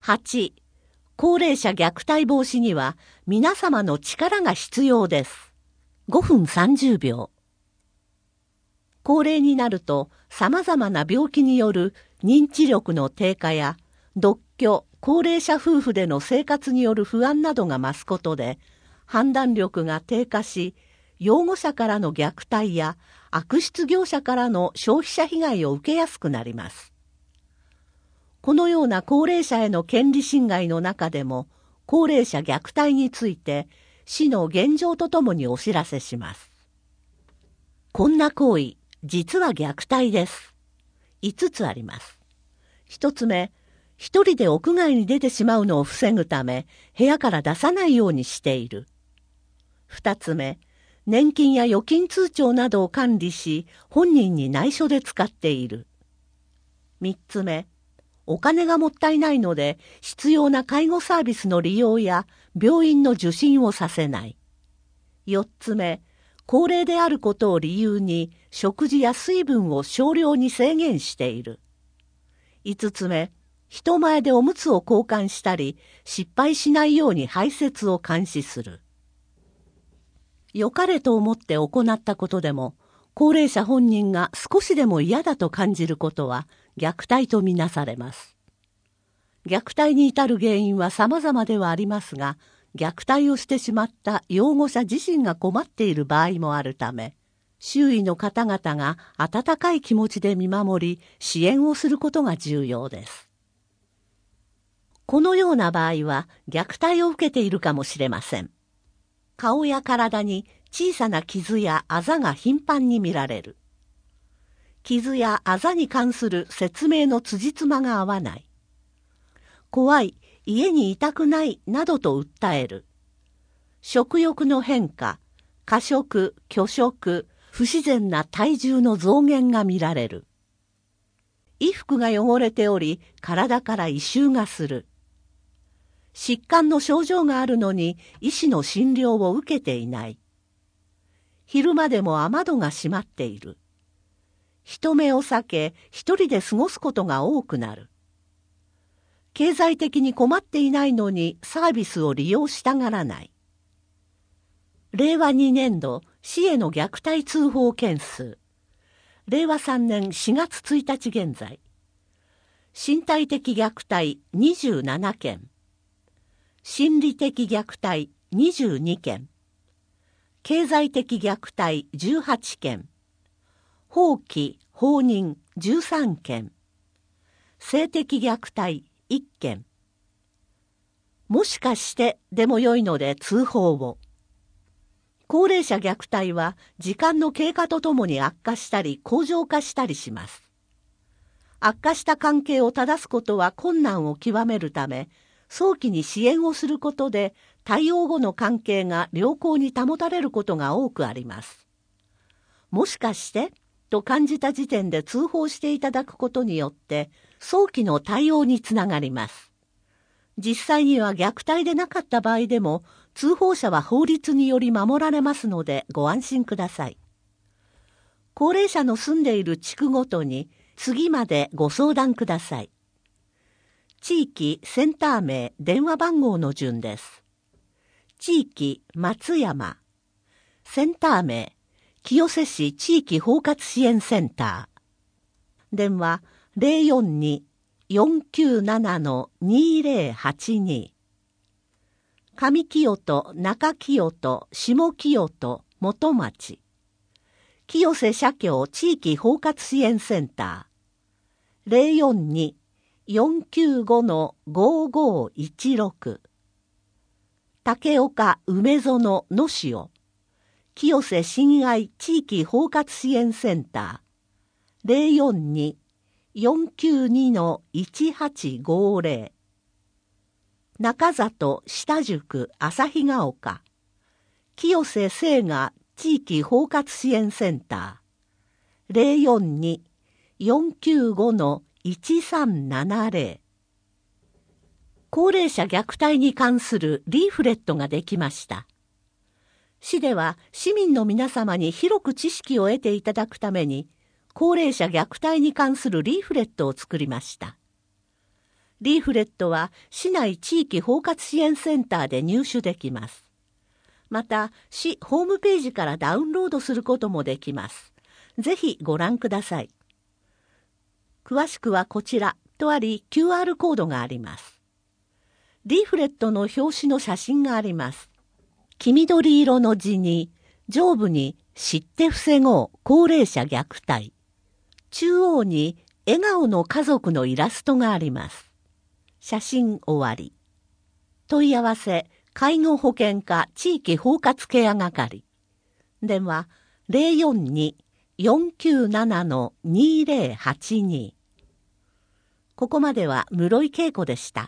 8、高齢者虐待防止には皆様の力が必要です。5分30秒。高齢になると様々な病気による認知力の低下や独居、高齢者夫婦での生活による不安などが増すことで判断力が低下し、養護者からの虐待や悪質業者からの消費者被害を受けやすくなります。このような高齢者への権利侵害の中でも、高齢者虐待について市の現状とともにお知らせします。こんな行為、実は虐待です。5つあります。1つ目、一人で屋外に出てしまうのを防ぐため、部屋から出さないようにしている。2つ目、年金や預金通帳などを管理し、本人に内緒で使っている。3つ目、お金がもったいないので、必要な介護サービスの利用や病院の受診をさせない。4つ目、高齢であることを理由に、食事や水分を少量に制限している。5つ目、人前でおむつを交換したり、失敗しないように排泄を監視する。良かれと思って行ったことでも、高齢者本人が少しでも嫌だと感じることは虐待とみなされます。虐待に至る原因は様々ではありますが、虐待をしてしまった養護者自身が困っている場合もあるため、周囲の方々が温かい気持ちで見守り、支援をすることが重要です。このような場合は虐待を受けているかもしれません。顔や体に小さな傷やあざが頻繁に見られる。傷やあざに関する説明の辻褄が合わない。怖い、家にいたくないなどと訴える。食欲の変化、過食、拒食、不自然な体重の増減が見られる。衣服が汚れており、体から異臭がする。疾患の症状があるのに医師の診療を受けていない。昼間でも雨戸が閉まっている。人目を避け、一人で過ごすことが多くなる。経済的に困っていないのにサービスを利用したがらない。令和2年度市への虐待通報件数。令和3年4月1日現在。身体的虐待27件。心理的虐待22件。経済的虐待18件。放棄・放任13件。性的虐待1件。もしかしてでも良いので通報を。高齢者虐待は時間の経過とともに悪化したり向上化したりします。悪化した関係を正すことは困難を極めるため、早期に支援をすることで対応後の関係が良好に保たれることが多くあります。もしかしてと感じた時点で通報していただくことによって早期の対応につながります。実際には虐待でなかった場合でも通報者は法律により守られますのでご安心ください。高齢者の住んでいる地区ごとに次までご相談ください。地域センター名電話番号の順です。地域松山。センター名清瀬市地域包括支援センター。電話042-497-2082。上清戸、中清戸、下清戸、元町。清瀬社協地域包括支援センター。042-495-5516。竹岡梅園野塩。清瀬親愛地域包括支援センター。042-492-1850。中里下宿旭ヶ丘。清瀬聖雅地域包括支援センター。042-495-1370。高齢者虐待に関するリーフレットができました。市では市民の皆様に広く知識を得ていただくために、高齢者虐待に関するリーフレットを作りました。 リーフレットは市内地域包括支援センターで入手できます。また、市ホームページからダウンロードすることもできます。ぜひご覧ください。詳しくはこちらとあり QR コードがあります。リーフレットの表紙の写真があります。黄緑色の字に上部に知って防ごう高齢者虐待。中央に笑顔の家族のイラストがあります。写真終わり。問い合わせ介護保険課地域包括ケア係。電話 042-497-2082。ここまでは室井恵子でした。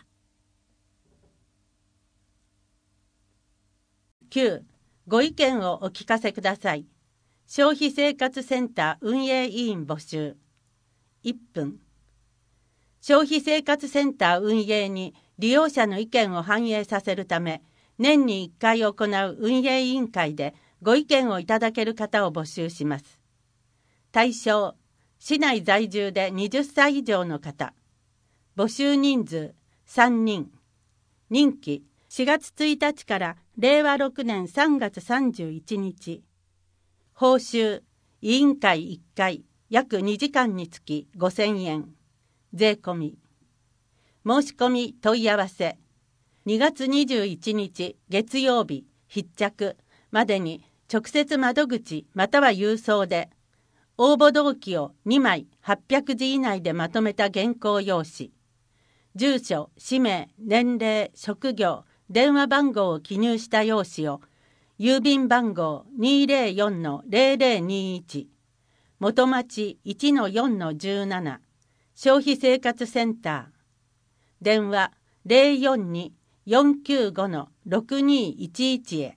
9. ご意見をお聞かせください。消費生活センター運営委員募集。1分。消費生活センター運営に利用者の意見を反映させるため、年に1回行う運営委員会でご意見をいただける方を募集します。対象、市内在住で20歳以上の方。募集人数3人。任期4月1日から令和6年3月31日。報酬、委員会1回、約2時間につき5000円。税込み。申し込み問い合わせ。2月21日月曜日必着までに直接窓口または郵送で、応募動機を2枚800字以内でまとめた原稿用紙。住所、氏名、年齢、職業、電話番号を記入した用紙を郵便番号 204-0021 元町 1-4-17 消費生活センター。電話 042-495-6211 へ。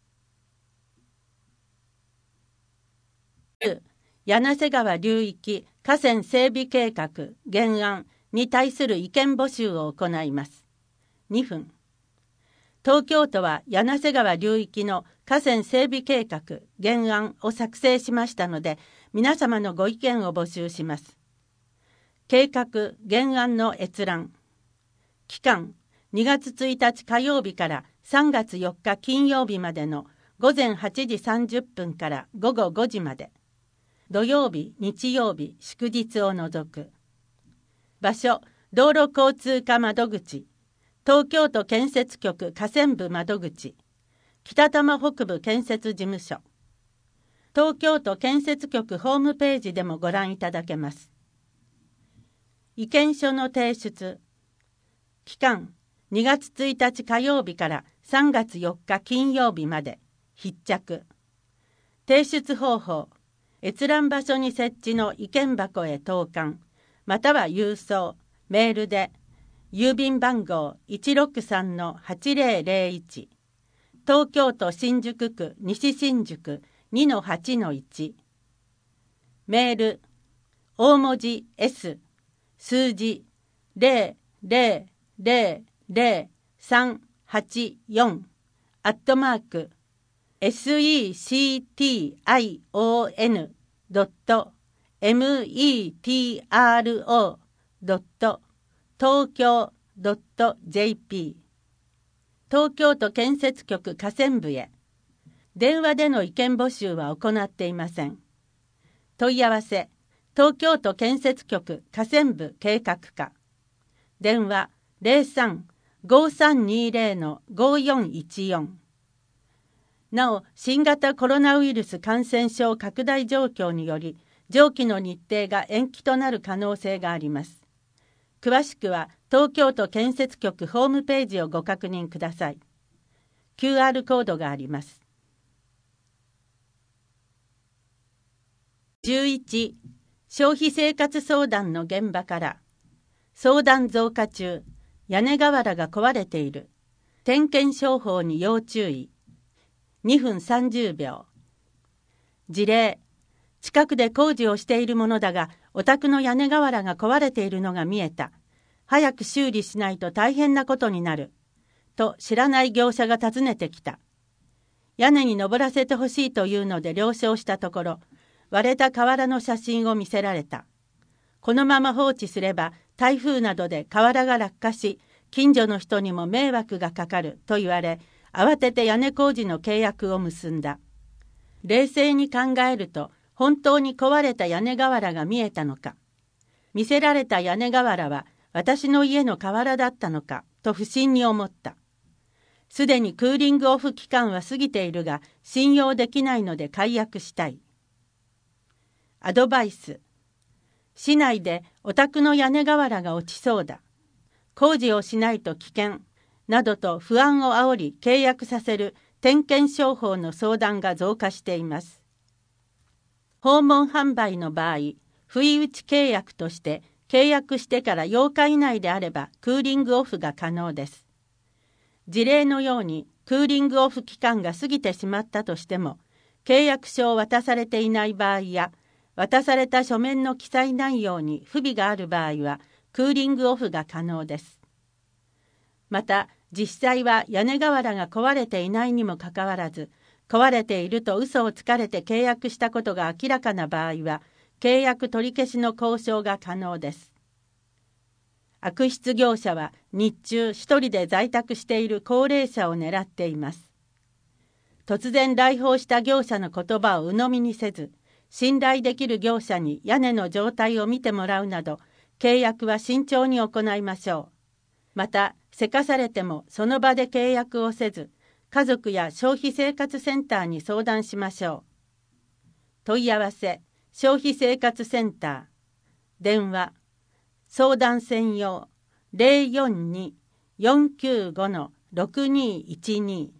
柳瀬川流域河川整備計画原案に対する意見募集を行います。2分。東京都は柳瀬川流域の河川整備計画原案を作成しましたので、皆様のご意見を募集します。計画原案の閲覧。期間2月1日火曜日から3月4日金曜日までの午前8時30分から午後5時まで。土曜日、日曜日、祝日を除く。場所、道路交通課窓口。東京都建設局河川部窓口、北多摩北部建設事務所。東京都建設局ホームページでもご覧いただけます。意見書の提出。期間2月1日火曜日から3月4日金曜日まで必着。提出方法、閲覧場所に設置の意見箱へ投函、または郵送、メールで郵便番号 163-8001 東京都新宿区西新宿 2-8-1 メール大文字 S 数字 0000384 アットマーク section.metro.東京 .jp 東京都建設局河川部へ。電話での意見募集は行っていません。問い合わせ東京都建設局河川部計画課。電話 03-5320-5414。なお、新型コロナウイルス感染症拡大状況により上記の日程が延期となる可能性があります。詳しくは東京都建設局ホームページをご確認ください。QR コードがあります。11. 消費生活相談の現場から。相談増加中。屋根瓦が壊れている。点検商法に要注意。2分30秒。事例。近くで工事をしているものだが、お宅の屋根瓦が壊れているのが見えた。早く修理しないと大変なことになる。と知らない業者が訪ねてきた。屋根に登らせてほしいというので了承したところ、割れた瓦の写真を見せられた。このまま放置すれば台風などで瓦が落下し、近所の人にも迷惑がかかると言われ、慌てて屋根工事の契約を結んだ。冷静に考えると、本当に壊れた屋根瓦が見えたのか、見せられた屋根瓦は私の家の瓦だったのかと不審に思った。すでにクーリングオフ期間は過ぎているが、信用できないので解約したい。アドバイス。市内でお宅の屋根瓦が落ちそうだ。工事をしないと危険。などと不安を煽り契約させる点検商法の相談が増加しています。訪問販売の場合、不意打ち契約として契約してから8日以内であればクーリングオフが可能です。事例のようにクーリングオフ期間が過ぎてしまったとしても、契約書を渡されていない場合や、渡された書面の記載内容に不備がある場合は、クーリングオフが可能です。また、実際は屋根瓦が壊れていないにもかかわらず、壊れていると嘘をつかれて契約したことが明らかな場合は、契約取り消しの交渉が可能です。悪質業者は日中一人で在宅している高齢者を狙っています。突然来訪した業者の言葉を鵜呑みにせず、信頼できる業者に屋根の状態を見てもらうなど、契約は慎重に行いましょう。また、せかされてもその場で契約をせず、家族や消費生活センターに相談しましょう。問い合わせ、消費生活センター。電話、相談専用 042-495-6212